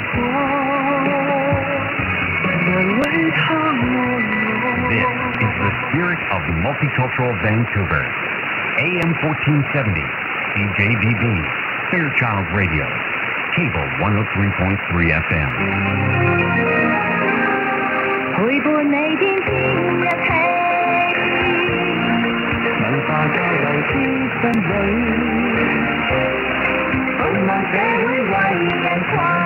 This is the spirit of multicultural Vancouver. AM 1470, CJVB, Fairchild Radio, Cable 103.3 FM. 陪伴你天天一起，文化交流之真理，共謀社會為人群。